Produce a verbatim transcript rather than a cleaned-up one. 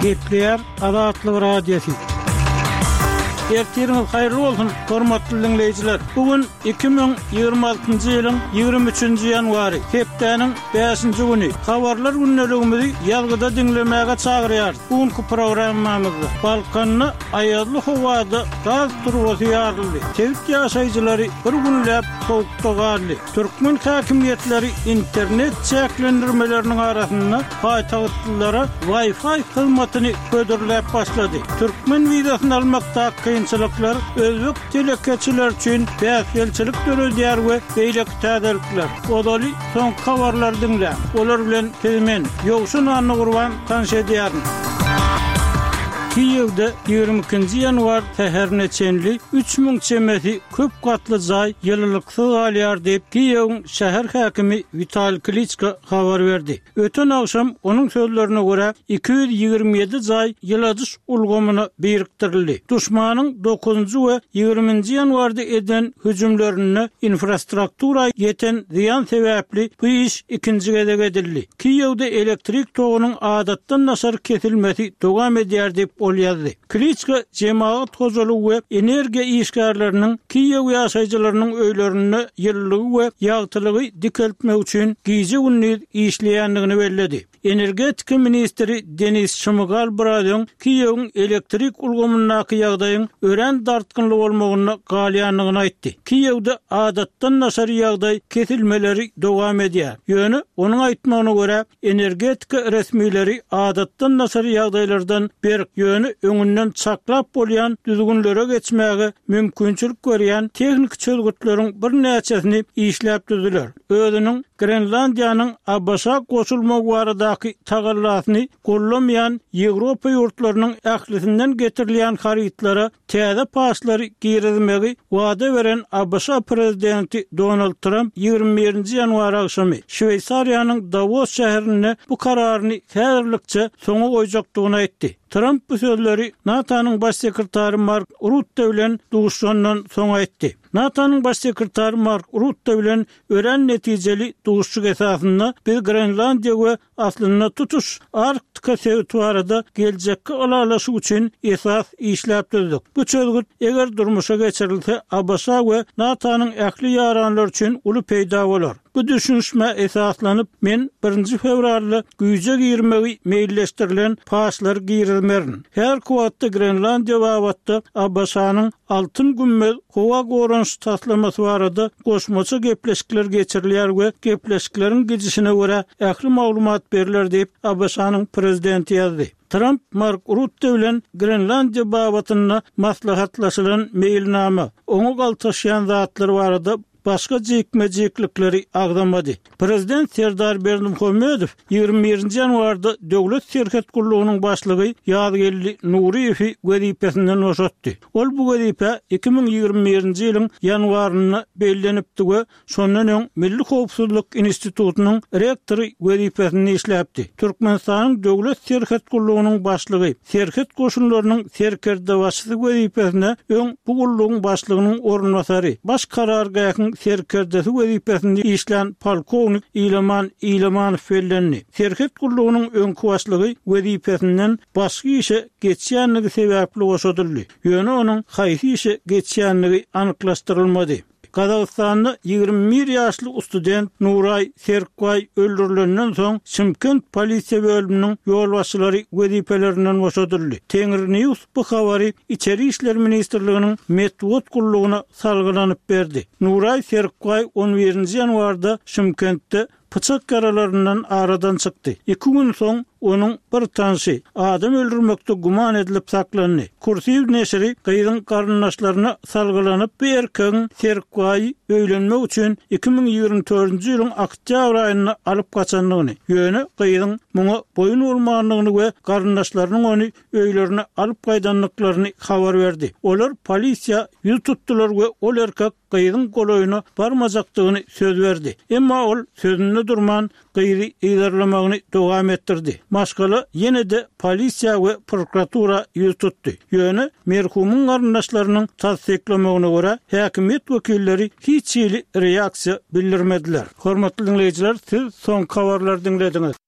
Gepler Azatlyk radiosu. Ertiriniz hayırlı olsun, hormatly dinleyijiler. Bugün iki bin ýygrimi altynjy ýylyň ýygrimi üçinji ýanwary, hepdeniň beşinji güni. Habarlar günneligimizi ýalgyda dinlemäge çagyrýar. Bugünkü programmamyzda Balkanyny aýadly howada gaz turbasy ýaryldy. Tewit ýaşaýjylary bir günläp sowukda galdy. Türkmen häkimetleri internet çäklendirmeleriniň arasynda paýtagtlylara Wi-Fi hyzmatyny ködürläp başlady. Türkmen wizasyny almakda kynçylyklar özbek telekeçiler üçin bäsgelçilik döredýär we beýlek täzelikler. Odaly soň habarlar dinle. Olar bilen temen ýogşun anny gurban tanşedýär. Kiýewde ýygrimi ikinji ýanwar täherine çenli üç ming çemeti köp gatly jaý ýyllyklyksyz alýar diýip Kiýewiň şäher häkimi Vitaliy Klitschko habar berdi. Öten akşam onuň sözlerine görä iki yüz ýygrimi ýedi jaý ýyladyş ulgamyna biriktirildi. Duşmanyň dokuzunji we ýygrimiňji ýanwarda eden hüjümlerini infrastruktura ýeten ziýan sebäpli bu iş ikinji gezek edildi. Kiýewde elektrik togynyň adatdan nasar kesilmesi dowam edýär diýip olýardy. Klitschko jemaat hojalygy we energiýa işgärleriniň Kiýew ýaşaýjylarynyň öýlerini ýyllygy we ýagtylygy dikeltmek üçin giýje günni işleýändigini bellädi. Energetika ministri Denis Şmygal Bradyň Kiýewiň elektrik ulgamynyňky ýagdaýyň ören dartgynlyk bolmagyny galýanlygyny aýtdy. Kiýewde adatdan nasar ýagdaý kesilmeleri dowam edýär. Ýöne onuň aýtmagyna görä energetika resmileri adatdan nasar ýagdaýlardan bir ýöne öňünden çaklap bolýan düzgünlere geçmäge mümkinçilik görýän tehnik çözgütleriň bir näçesini işläp düzüler. Özüniň Grenlandiýanyň Abasa goşulmak baradaky tagallasyny gollamayan Ýewropa ýurtlarynyň ählisinden getirilýän harytlara täze paslary girizmegi wada beren Abasa prezidenti Donald Trump ýygrimi birinji ýanwar akşamy Şweýsariýanyň Davos şäherine bu kararyny häzirlikçe soňa goýjakdygyny aýtdy. Trump bu sözleri NATO'nun baş sekretary Mark Rutte bilen duguşandan soň aýtdy. NATO'nun baş sekretary Mark Rutte bilen ören netijeli duguşçuk esasında biz Grenlandiya we aslynda tutuş Arktika territoriýada geljekki alalaşy üçin esas işläp düzdük. Bu çözgüt eger durmuşa geçirilse Abasa we NATO'nun ähli ýaranlar üçin uly peýda bolar. Bu düşünüşme esaslanyp men birinji fevralda güýje girmegi meýilleşdirilen paslar girilmerin. Her kuwatda Grenlandiya wagtda Abasanyň altyn gümmel howa gorunç taslamasy barada goşmaça gepleşikler geçirilýär we gepleşikleriň gidişine görä ähli maglumat berilýär diýip Abasanyň prezidenti ýazdy. Trump Mark Rutte bilen Grenlandiya babatyna maslahatlaşylan meýilnama oňa galtaşýan zatlar barada başga jekmejeklikleri agdamady. Prezident Serdar Berdimuhamedow ýygrimi birinji ýanwarda döwlet serket gurulugynyň başlygy Ýazgelli Nuriýewi wezipesinden boşatdy. Ol bu wezipe iki bin ýygrimi birinji ýylyň ýanwaryna bellenipdi we şondan öň Milli Howpsuzlyk Institututynyň rektory wezipesini işläpdi. Türkmenistanyň döwlet serket gurulugynyň başlygy serket goşunlarynyň serkerde başçysy wezipesine öň bu gurulugyň başlygynyň ornbasary baş karargahyň serkerdesi wezipesinde işlän polkownik Ýylyman Ýylymanow bellendi. Serket gurulugynyň öňkü başlygy wezipesinden başga işe geçýänligi sebäpli boşadyldy. Ýöne onuň haýsy işe geçýänligi anyklaşdyrylmady. Kazakstanda ýygrimi bir ýaşly student Nuray Serkway öldürilenden soň Şymkent polisiýa bölüminiň ýolbaşçylary wezipelerinden boşadyldy. Tengri News bu habary İçeri işler ministrliginiň Medwot gurulugyna salgylanyp berdi. Nuray Serkway on birinji ýanwarda Şymkentde pıçak yaralarından aradan çıktı. İki gün soň onun bir tanşy adam öldürmekde guman edilip saklandy. Kursiýew neşri gyýdyň garyndaşlaryna salgylanyp bu erkegiň Serkway öýlenmek üçin iki bin ýygrimi dördünji ýylyň oktýabr aýyna alyp gaçanlygyny, ýöne gyýdyň muňa boyun urmanlygyny we garyndaşlarynyň ony öýlerine alyp gaýdanlyklaryny habar berdi. Olar polisiýa ýüz tutdular we ol erkek gyýdyň goloýuna barmajakdygyny söz berdi. Emma ol sözünde durman gyýry ýerlemagyny dowam etdirdi. Maşgala ýene de polisiýa we prokuratura ýüz tutdy. Ýöne merhumyň garyndaşlarynyň tasdiklemegine görä häkimet wekilleri hiç ýyly reaksiýa bildirmediler. Hormatly dinleýijiler, siz soň habarlar dinlediňiz.